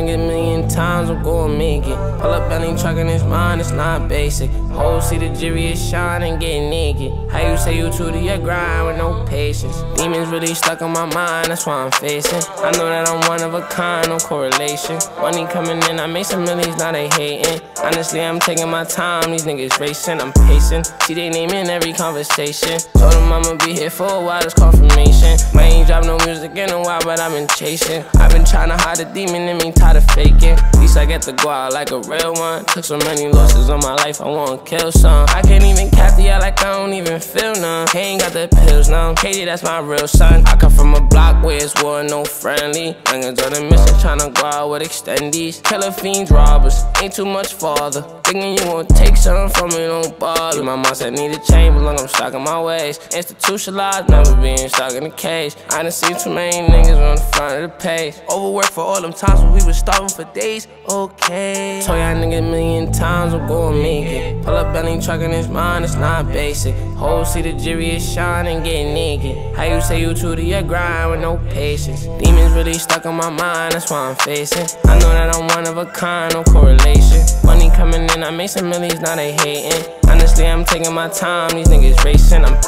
nigga a million times, I'm gon' make it. Pull up belly truck in his mind, it's not basic. Whole see the jury is shining, get naked. How you say you true to your grind with no patience? Demons really stuck in my mind, that's why I'm facing. I know that I'm one of a kind, no correlation. Money coming in, I made some millions, now they hating. Honestly, I'm taking my time, these niggas racing, I'm pacing. See they name in every conversation. Told them I'ma be here for a while, it's confirmation. I ain't drop no music in a while, but I've been chasing. I've been trying to hide the demon in me, tired of faking. At least I get to go out like a real one. Took so many losses on my life, I wanna kill some. I can't even cap the air like I don't even feel none. He ain't got the pills now, Katie, that's my real son. I come from a block where it's war, no friendly. Youngins on the mission, tryna go out with extendies. Killer fiends, robbers, ain't too much father. Thinking you won't take something from me, don't bother. My mom said need a change, but look, I'm stuck in my ways. Institutionalized, never being stuck in a cage. I done seen too many niggas on the front of the page. Overworked for all them times when we was starving for days. Okay. Told y'all nigga a million times, I'm gon' make it. Pull up belly truck in his mind, it's not basic. Whole see the jury is shining, get naked. How you say you true to your grind with no patience? Demons really stuck in my mind, that's why I'm facing. I know that I'm one of a kind, no correlation. Money coming in, I made some millions, now they hating. Honestly, I'm taking my time, these niggas racing. I'm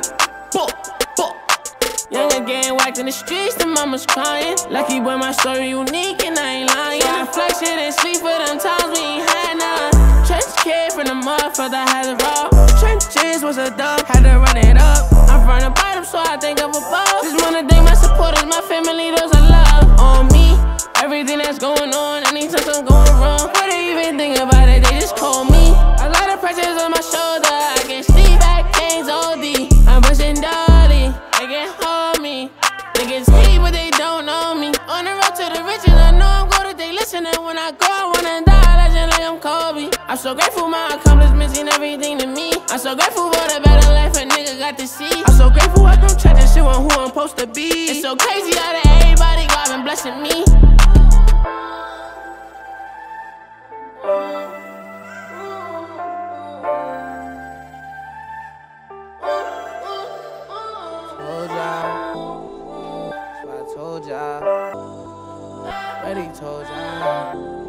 Younger getting whacked in the streets, the mama's crying. Lucky boy, my story unique and I ain't lying. I flex shit and sleep for them times we ain't had none. Trench kid from the motherfucker that had to rob. Trenches was a dub, had to run it up. I'm from the bottom, so I think of above. Just wanna thank my supporters, my family, those I love. On me, everything that's going on, anytime something going wrong. What they even think about it, they just call me. A lot of pressures on my shoulder, I can sleep back, things OD. I'm bustin' dolly, they can hold me. Niggas hate but they don't know me. On the road to the riches, I know I'm good if they listening. When I go, I wanna die, legend like I'm Kobe. I'm so grateful my accomplishments mean everything to me. I'm so grateful for the better life a nigga got to see. I'm so grateful I don't try to shit on who I'm supposed to be. It's so crazy how that everybody God been blessing me. Told y'all, already told y'all.